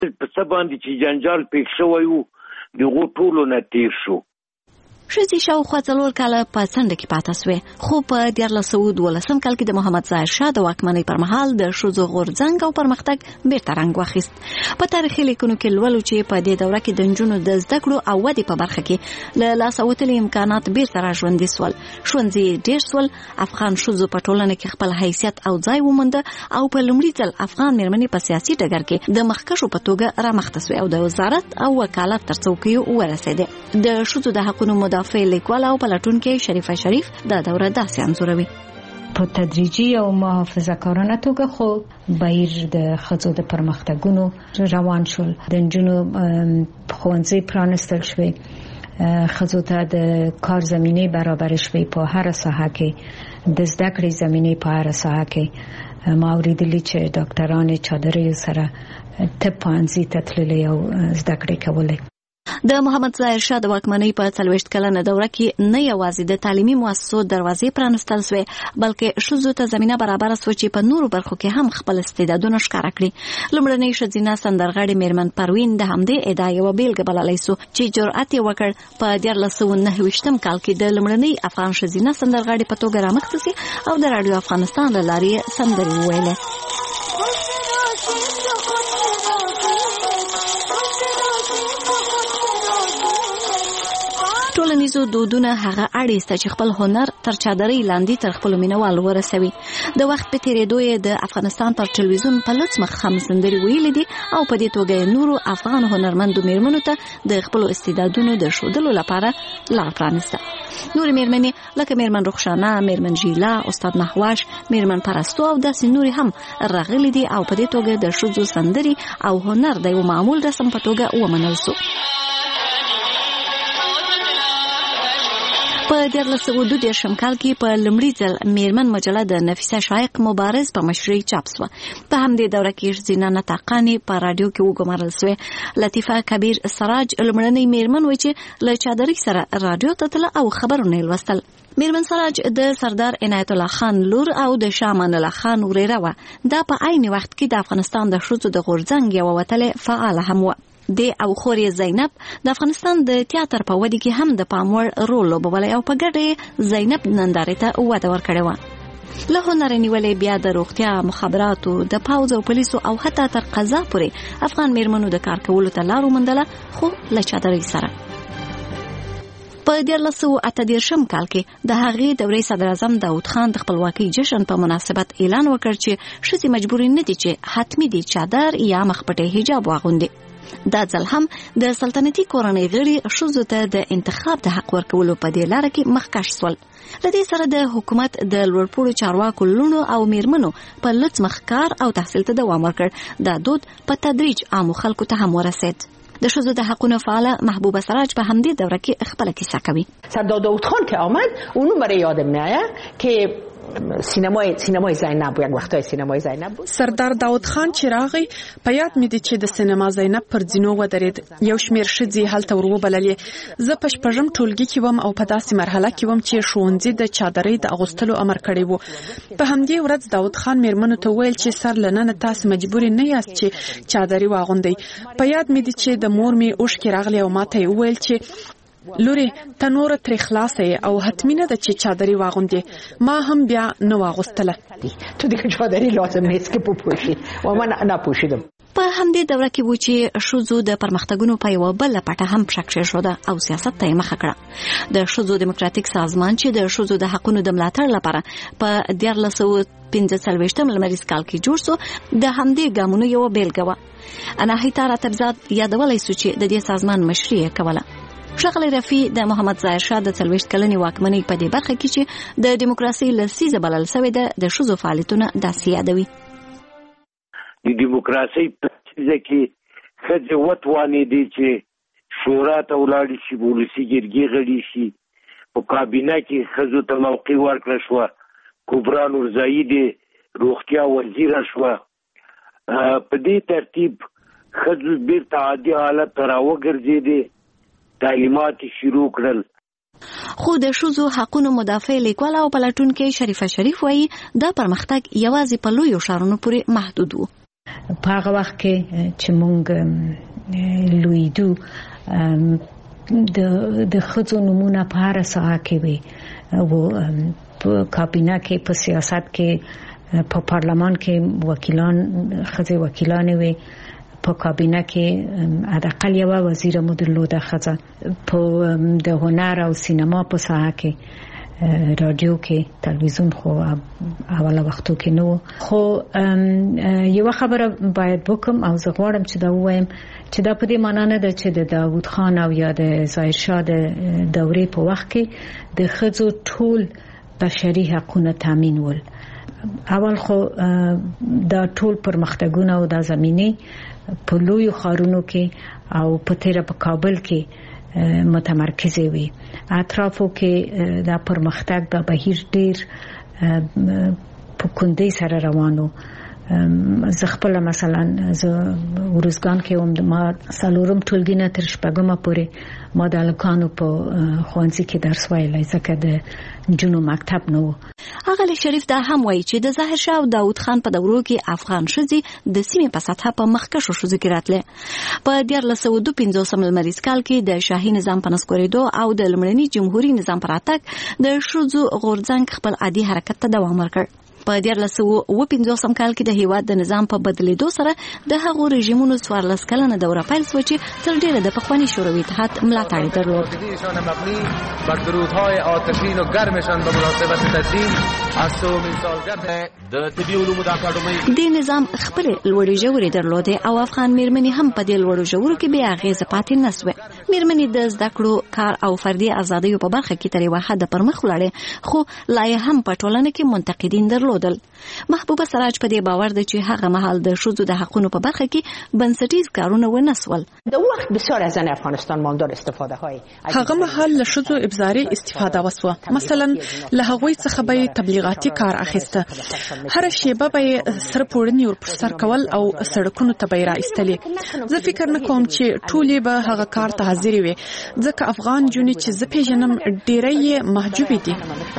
په څه باندې چې جنجال پېښ شوی و د هغو ټولو نه تېر شو. ښځې شاوخوا 4 کاله په څنډه کې پاته سوې، خو په 1912 کال کې د محمد ظاهر شاه د واکمنۍ پر مهال د ښځو غورځنګ او پرمختګ بیرته رنګ واخیست. په تاریخي لیکنو کې لولو چې په دې دوره کې د نجونو د زده کړو او ودې په برخه کې له لاسه وتلي امکانات بیرته را ژوندي سول. ښوونځي ډېر سول، افغان ښځو په ټولنه کې خپل حیثیت او ځای ومونده او په لومړي ځل افغان مېرمنې په سیاسي ډګر کې د مخکښو په توګه رامخته سوې او د وزارت او وکالت تر څوکیو ورسېدې. د ښځو د حقونو لیکوال او پلټونکې شریفه شریف دا دوره داسې انځوروي. په تدریجي او محافظه‌کارانه توګه خو بهیر د ښځو د پرمختګونو روان شول. د نجونو ښوونځي پرانستل شوې، ښځو ته د کار زمینه برابر شوې، په هر ساحه کې د زده کړې زمینه په هر ساحه کې. ما اوریدلی چې ډاکټران چادرې سره طب پوهنځي ته تللي او زده کړې کولې. د محمد ظاهر شاه د واکمنۍ په 40 کلنه دوره کې نه یوازې د تعلیمي مؤسسو دروازې پرانستل سوې، بلکې ښځو ته زمینه برابر سوه چې په نورو برخو کې هم خپل استعدادونه ښکاره کړي. لومړنۍ ښځینه سندرغاړې میرمن پروین د همدې ادعا یوه بیلګه بللی سو چې جرأت یې وکړ په 1929 کال کې د لومړنۍ افغان ښځینه سندرغاړې په توګه رامخته سي او د راډیو افغانستان له لارې سندرې وویلې. ټولنیزو دودونه هغه اړیسته چې خپل هنر تر چادرۍ لاندې تر خپل مینوالو ورسوي. د وخت په تیریدو یې د افغانستان پر ټلویزیون په لوڅ مخ هم سندرې ویلې دي او په دې توګه نورو افغان هنرمندو میرمنو ته د خپل استعدادونو د ښودلو لپاره لار پرانسته. نورې میرمنې لکه میرمن رخشانه، میرمن ژیلا، استاد محواش، میرمن پرستو او داسې نورې هم راغلي دي او په دې توګه د ښځو سندرې او هنر د یو معمول رسم په توګه ومنل سو. په 1932 کال کې په لومړي ځل میرمن مجله د نفیسه شایق مبارز په مشرۍ چاپ سوه. په همدې دوره کې ښځینه نطاقانې په راډیو کې وګمارل سوې. لطیفه کبیر سراج لومړنۍ میرمن وه چې له چادرۍ سره راډیو ته تله او خبرونه یې لوستل. میرمن سراج د سردار عنایت الله خان لور او د شاه امان الله خان وريره وه. دا په عین وخت کې د افغانستان د ښځو د غورځنګ یوه وتلې فعاله هم وه. د او خوري زینب د افغانستان د تیاتر په ودې کې هم د پاموړ رول لوبولی او په ګډه زینب نندارې ته وده ورکړې وه. له هنر نیولې بیا د روغتیا، مخابراتو، د پوځ او پولیسو او حتی تر قضا پورې افغان میرمنو د کار کولو ته لار وموندله، خو له چادرۍ سره. په 1938 کال کې د هغې دورې صدر اعظم داود خان د خپلواکۍ جشن په مناسبت اعلان وکړ چې ښځې مجبورې نه دي چې حتمي دي چادر یا مخپټۍ حجاب واغوندي. دا ځل هم د سلطنتي کورنۍ غړي ښځو ته د انتخاب د حق ورکولو په دې لاره کې مخکښ سول. له دې سره د حکومت د لوړپوړو چارواکو لوڼو او میرمنو په لوڅ مخ کار او تحصیل ته دوام ورکړ. دا دود په تدریج عامو خلکو ته هم ورسید. د ښځو د حقونو فعاله محبوبه سراج په همدې دوره کې خپله کیسه کوي. سردار داود خان که آمد اونو برای یادم میاد که سینمای زینب یک وختای سینمای زینب بود. سردار داود خان چې راغی په یاد مې دي چې د سینما زینب پر زینو ودرېد. یو شمېر ښځې هلته وروبللې. زه په شپږم ټولګي کې وم او په داسې مرحله کې وم چې ښوونځي د چادرۍ د اغوستلو امر کړی و. په همدې ورځ داود خان میرمنو ته ویل چې سر لننه تاسو مجبورې نه یاست چې چادرۍ واغوندئ. په یاد مې دي چې د مور مې اوښکې راغلې او ما ته یې وویل چې لوري ته نور تر خلاصې او حتمی نه د چې چادرۍ واغوندې. ما هم بیا نه واغوستله. تو دیگه چادری لازم نیست که بپوشی و من نپوشیدم. په همدې دوره کې و چې ښځو د پرمختګونو په یوه بله پټه هم پښه کېښوده او سیاست ته یې مخه کړه. د ښځو دیموکراتیک سازمان چې د ښځو د حقونو د ملاتړ لپاره په 1945 لمریز کال کې جوړ سو، د همدې ګامونو یوه بیلګه وه. اناهیتا راتبزاد یادولی سو چې د دې سازمان مشري یې کوله. ښاغلی رفیع د محمد ظاهر شاه د 40 کلنې واکمنۍ په دې برخه کې چې د دیموکراسۍ لسیزه بلل سوې ده د ښځو فعالیتونه داسې یادوي. د دیموکراسۍ په لسیزه کې ښځې وتوانېدې چې شورا ته ولاړې شي، ولسي جرګې غړي شي. په کابینه کې ښځو ته موقع ورکړه شوه. کبرا نورزایي د روغتیا وزیره شوه. په دې ترتیب ښځو بیرته عادي حالت ته راوګرځېدې، تعلیمات شروع کړل. خو د ښځو حقونو مدافع لیکوال او پلټونکې شریفه شریف وایي دا پرمختګ یوازې په لویو ښارونو پورې محدود و. په هغه وخت کې چې مونږ لویدو د ښځو نمونه په هر ساحه کې وي او په کابینه کې په سیاست کې په پارلمان کې ښځې وکیلان وي په کابینه کې حداقل یو وزیر مو درلوده ښځه په د هنر او سینما په ساحه کې رادیو کې تلویزیون خو اوله وختو کې نو خو یو خبره باید وکم او زه غواړم چې دا وایم چې دا په دې معنی نه ده چې د داوود خان او یا د ظاهر شاه د دورې په وخت کې د ښځو ټول بشري حقوقونه تامین ول. اول خو دا ټول پرمختګونه او د زمینه په لوی ښارونو کې او په تیر په کابل کې متمرکز وي. اطرافو کې دا پرمختګ د بهیر ډیر په کندې سره روانو. زه خپل مثلا ورزګان کې ما سالورم ټولګي نه تر شپږمه پورې ما د الکانو په خوانځي کې درس ویلای ځکه د جنو مکتب نو. اغلی شریف دا هم وایي چې د ظاهر شاه او داوود خان په دورو کې افغان ښځې د سیمې په سطحه په مخکښو ښځو کې راتلې. په 1952 لمریز کال کې د شاهي نظام په نسکورېدو او د لومړني جمهوریت نظام پر راتګ د ښځو غورځنګ خپل عادي حرکت ته دوام ورکړ. په 1955 کال کې د هیواد د نظام په بدلیدو سره د هغو رژیمونو 14 کلنه دوره پیل شو چې تر ډیره د پخوانی شوروي اتحاد ملاتړ درلود. بر درودهای آتشین و گرمشان به مناسبت تدوین از سومین سالگرد د طبي علومو د اکاډمۍ د نظام خپل لوړې ژورې درلودې او افغان میرمنې هم په دې لوړو ژورو کې بیا اغیزه پاتې نسوه. میرمنې د زده کړو، کار او فردي ازادۍ په برخه کې تر یو حد پرمخ ولاړې، خو لا هم په ټولنه کې منتقدین درلودل. محبوبه سراج په دې باور ده چې هغه مهال د ښځو د حقوقو په برخه کې بنسټیز کارونه ونسول. د وخت بسیار از افغانستان ماندار استفاده های هغه مهال له ښځو ابزاري استفاده وسوه. مثلا له هغوی څخه به تبلیغاتي کار اخیسته، هر شیبه به سر پوړنی ور پر سر کول او سړکونو ته به راایستلې. زه فکر نه کوم چې ټولې به هغه کار ته حاضر وي، ځکه افغان جونې چې زه پیژنم ډېرې محجوب دي.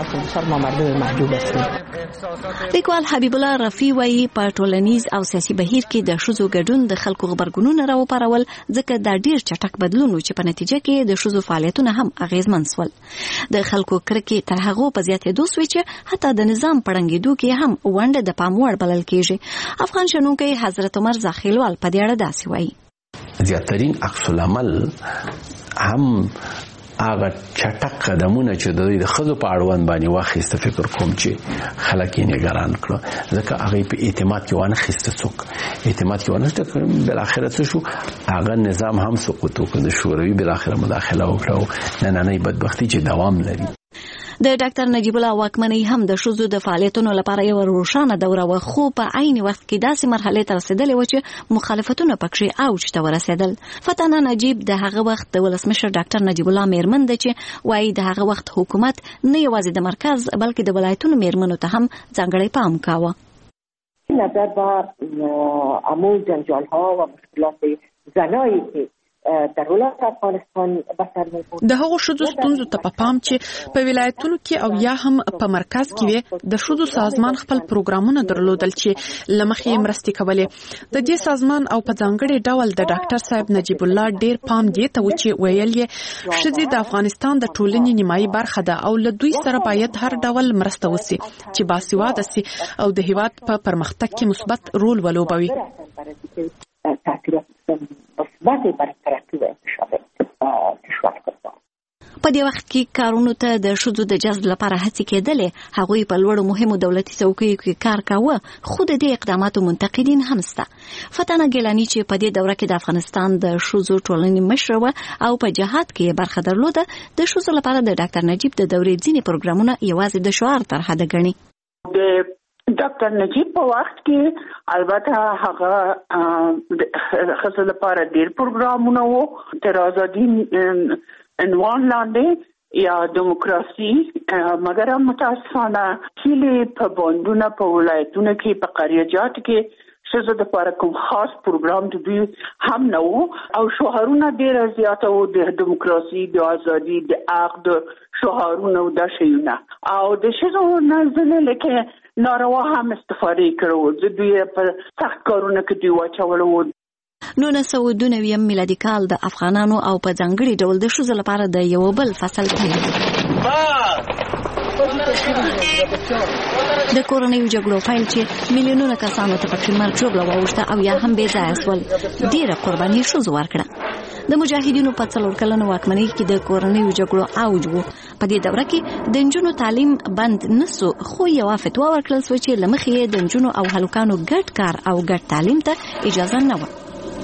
لیکوال حبیب الله رفیع وایي په ټولنیز او سیاسي بهیر کې د ښځو ګډون د خلکو خبرګونونه راوپارول، ځکه دا ډیر چټک بدلون و چې په نتیجه کې د ښځو فعالیتونه هم اغیزمن شول. د خلکو کرکې تر هغه په زیاتېدو شوې چې حتی د نظام پړنګېدو کې هم ونډه د پام وړ بلل کېږي. افغان شنونکی حضرت عمر زاخیلوال په دې اړه داسې وایي: زیاترین عکس العمل هم هغه چټک قدمونه چې د ښځو په اړوند باندې واخیسته، فکر کوم چې خلک یې نگران کړو، ځکه هغه په اعتماد کې ونه خسته څوک اعتماد کې ونه ځکه بل اخر څه شو، هغه نظام هم سقوط وکړ، شوروي بل اخر مداخله وکړه، نننۍ بدبختی چې دوام لري. د ډاکټر نجیب الله واکمنۍ هم د ښځو د فعالیتونو لپاره یو روښانه دوره و، خو په عین وخت کې داسې مرحله ته رسیدلې و چې مخالفتونه پکې اوج ته ورسېدل. فتانه نجیب د هغه وخت د ولسمشر ډاکټر نجیب الله میرمن ده چې وایي د هغه وخت حکومت نه یوازې د مرکز بلکې د ولایتونو میرمنو ته هم ځانګړی پام کاوه. نظر بر عموم جنجال ها و مشکلات زنایی که در ولایت افغانستان بسر می‌بود. د هغو ښځو ستونزو ته په پام چې په ولایتونو کې او یا هم په مرکز کې وي، د ښځو سازمان خپل پروګرامونه درلودل چې لمخې مرستې کولې. د دې سازمان او په ځانګړي ډول د ډاکټر صاحب نجیب الله ډیر پام دې ته و چې ویل یې ښځې د افغانستان د ټولنې نیمایي برخه ده او له دوی سره باید هر ډول مرسته وشي چې باسواده شي او د هیواد په پرمختګ کې مثبت رول ولوبوي. په دې وخت کې کارونو ته د ښځو د جذب لپاره هڅې کېدلې. هغوی په لوړو مهمو دولتي څوکیو کې کار کاوه، خو د دې اقداماتو منتقدین هم شته. فتانه ګیلاني چې په دې دوره کې د افغانستان د ښځو ټولنې مشره وه او په جهاد کې برخه درلوده، د ښځو لپاره د ډاکټر نجیب د دورې ځینې پروګرامونه یوازې د شعار تر حده ګڼي. ډاکټر نجیب په وخت کې البته هغه ښځو لپاره ډېر پروګرامونه وو، تر ازادي عنوان لاندې یا دیموکراسي، مګر متاسفانه هیلې په بندونه په ولایتونو کې په قریجات کې ښځو لپاره کوم خاص پروګرام د دوی هم نه وو او شعارونه ډېر زیاته وو، د دیموکراسي، د ازادي، د حق، د شعارونه او د شیونه او د ښځو نه ځنه لکه ناروا هم استفاده کړو د دوی په سخت کارونه کې دوی واچولو. 1992 میلادي کال د افغانانو او په ځانګړي ډول د ښځو لپاره د یو بل فصل پیل د کورنیو جګړو پیل چې میلیونونه کسانو ته پکې مرګ ژوبله واوښته او یا هم بې ځایه سول. ډېره قرباني ښځو ورکړه. د مجاهدینو په 4 کلنو واکمنۍ کې د کورنیو جګړو اوج و. په دې دوره کې د نجونو تعلیم بند نسو، خو یوه فتوا ورکړل سوه چې له مخې یې د نجونو او هلکانو ګډ کار او ګډ تعلیم ته اجازه نه وه.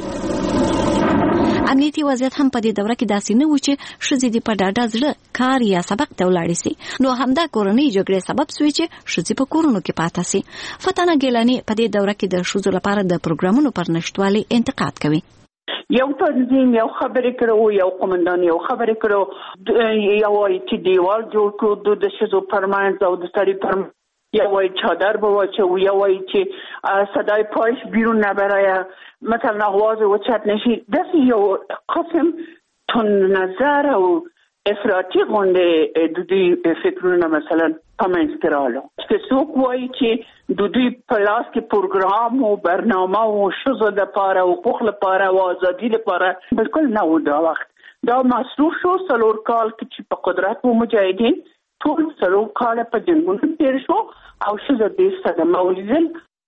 امنیتي وضعیت هم په دې دوره کې داسې نه و چې ښځې دې په ډاډه زړه کار یا سبق ته ولاړې سي. نو همدا کورنۍ جګړې سبب سوې چې ښځې په کورونو کې پاتې سي. فتانه ګیلاني په دې دوره کې د ښځو لپاره د پروګرامونو پر نشتوالي انتقاد کوي. یو تنظیم یو خبرې کړو، یو قومندان یو خبرې کړو، یو وایي چې دیوال جوړ کړو د ښځو پرمنځ او د سړي پرمنځ، یو وایي چادر به واچوو، یو وایي چې صدای پایش بیرون نبره، مثلا آواز اوچت نشي. داسې یو قسم تند نظر او افراطي غونډې د دوی فکرونه مثلا په منځ کې راغلو چې څوک وایي چې د دوی په لاس کې پروګرام او برنامه او ښځو دپاره او حقوق لپاره او ازادي لپاره بالکل نه و. دا وخت دا مصروف شو 4 کال کې چې په قدرت و مجاهدین ټول 4 کاله په جنګونو تېر شو او ښځو دې صدمه ولیدل.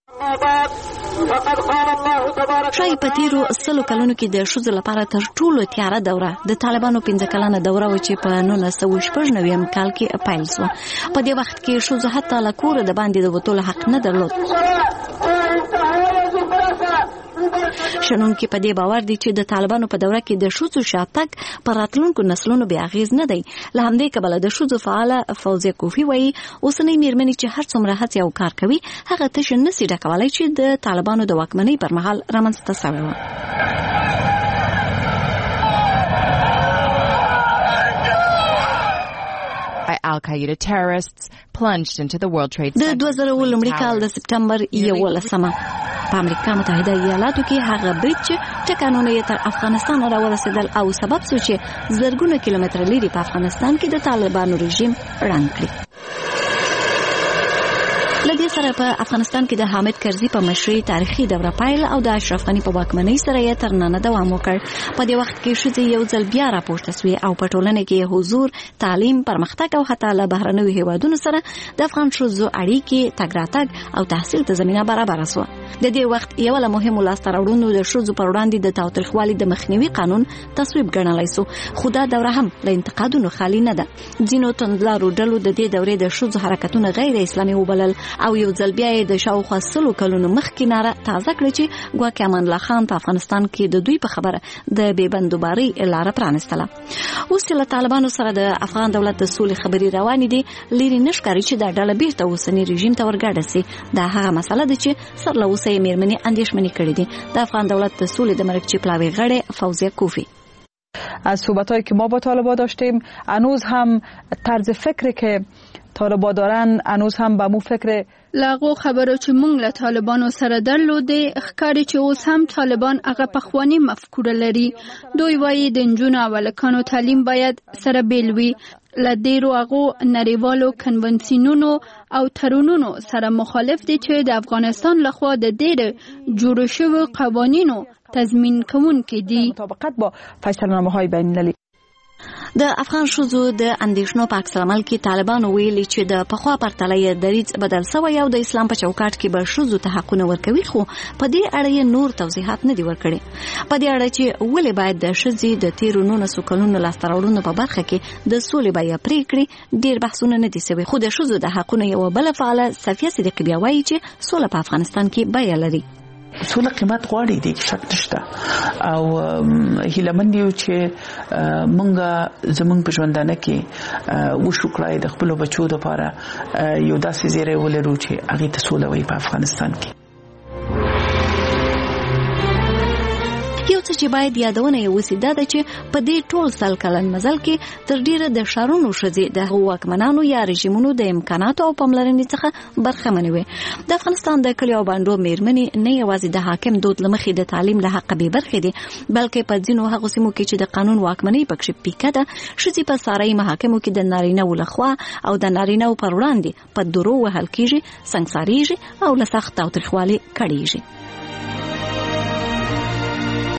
شاید په تیرو 100 کلونو کې د ښځو لپاره تر ټولو تیاره دوره د طالبانو 15 کلنه دوره و چې په 1996 کال کې پیل شوه. په دې وخت کې ښځو حتی له کوره د باندې د وتلو حق نه درلود. شنونکي په دې باور دي چې د طالبانو په دوره کې د ښځو شاتګ پر راتلونکو نسلونو بې اغېز نه دی. له همدې کبله د ښځو فعاله فوزیه کوفي وایي اوسنۍ میرمنې چې هر څومره هڅې او کار کوي هغه تش نسي ډکولی چې د طالبانو د واکمنۍ پر مهال رامنځته شوې وه. Al-Qaeda terrorists plunged into the World Trade Center. د 2000 لومړي کال د سپټمبر 11 په امریکا متحده ایالاتو کې هغه برید چې ټکانونه یې تر افغانستان راورسېدل او سبب شو چې زرګونه کیلومتره لرې په افغانستان کې د طالبانو رژیم ړنګ کړي. لدې سره په افغانستان کې د حامد کرزي په مشرۍ تاریخي دوره پیل او د اشرف غني په واکمنۍ سره یې تر ننه دوام وکړ. په دې وخت کې ښځې یو ځل بیا راپورته سوې او په ټولنه کې حضور، تعلیم، پرمختګ او حتی له بهرنیو هیوادونو سره د افغان ښځو اړیکې، تګ راتګ او تحصیل ته زمینه برابره سوه. د دې وخت یو له مهمو لاسته راوړنو د ښځو پر وړاندې د تاوتریخوالي د مخنیوي قانون تصویب ګڼلی سو. خو دا دوره هم له انتقادونو خالي نه ده. ځینو توندلارو ډلو د دې دورې د ښځو حرکتونه غیر اسلامي وبلل او یو ځل بیا یې د شاوخوا 100 کلونو مخکې ناره تازه کړه چې ګواکې امان الله خان په افغانستان کې د دوی په خبره د بې بندوبارۍ لاره پرانستله. اوس چې له طالبانو سره د افغان دولت د سولې خبرې روانې دي، لرې نه ښکاري چې دا ډله بیرته اوسني رژیم ته ورګډه سي. دا هغه مسله ده چې سر له اوسه یې میرمنې اندېښمنې کړې دي. د افغان دولت د سولې د مرکزي پلاوي غړې فوزیه کوفی: از صحبت‌هایی که ما با طالبان داشتیم هنوز هم طرز فکری که طالبان دارن هنوز هم به مو فکر لاغو خبرو چې مونږ له طالبانو سره درلودې ښکاري چې اوس هم طالبان هغه پخوانی مفکوره لري. دوی وایي د نجونو او هلکانو تعلیم باید سره بیل وي. له ډېرو هغو نړیوالو کنونسیونونو او تړونونو سره مخالف دي چې د افغانستان لخوا د ډېرو جوړو شویو قوانینو تضمین کوونکي دي. مطابقت با فیصله‌نامه‌های بین‌المللي د افغان ښځو د اندېښنو په عکس العمل کې طالبانو ویلي چې د پخوا پرتله یې دریځ بدل شوی او د اسلام په چوکاټ کې به ښځو ته حقونه ورکوي، خو په دې اړه یې نور توضیحات نه دي ورکړي. په دې اړه چې ولې باید د ښځې د تیرو 19 کلونو لاسته راوړنو په برخه کې د سولې بیه پرې کړي ډېر بحثونه نه دي شوي. خو د ښځو د حقونو یوه بله فعاله صفیه صدیقي بیا وایي چې سوله په افغانستان کې بیه لري. سوله قیمت غواړي، دې شک نشته او هیلهمن یو چې مونږه زمونږ په ژوندانه کې وشو کړای د خپل بچو لپاره یو داسې زیری ولرو چې هغه ته سوله وي په افغانستان کې. یو څه چې باید یادونه یې وسی دا ده چې په دې ټول سل کلن مزل کې تر ډیره د شارونو ښځې د واکمنانو یا رژیمونو د امکاناتو او پاملرنې څخه برخمنې وې. د افغانستان د کلیو او بانډو میرمنې نه یوازې د حاکم دود له مخې د تعلیم له حق بې برخې دي، بلکې په ځینو هغو سیمو کې چې د قانون واکمنۍ پکښې پیکه ده، ښځې په سارایي محاکمو کې د نارینه‌وو لخوا او د نارینه‌وو پر وړاندې په درو وهل کېږي، سنګسارېږي او له سخت تاوتریخوالي کړېږي.